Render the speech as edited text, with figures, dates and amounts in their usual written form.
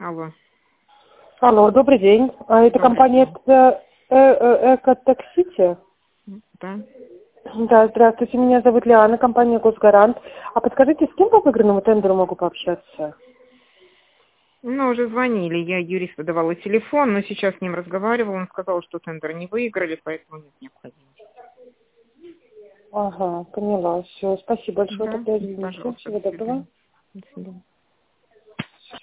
Алло. Алло, добрый день. Это Добрый компания Экотаксити? Да. Да, здравствуйте, меня зовут Лиана, компания Госгарант. А подскажите, с кем по выигранному тендеру могу пообщаться? Ну, уже звонили, я юристу давала телефон, но сейчас с ним разговаривала, он сказал, что тендер не выиграли, поэтому нет необходимости. Ага, поняла. Все, спасибо большое, Да, тогда извините. пожалуйста, Всего до доброго. свидания. До свидания.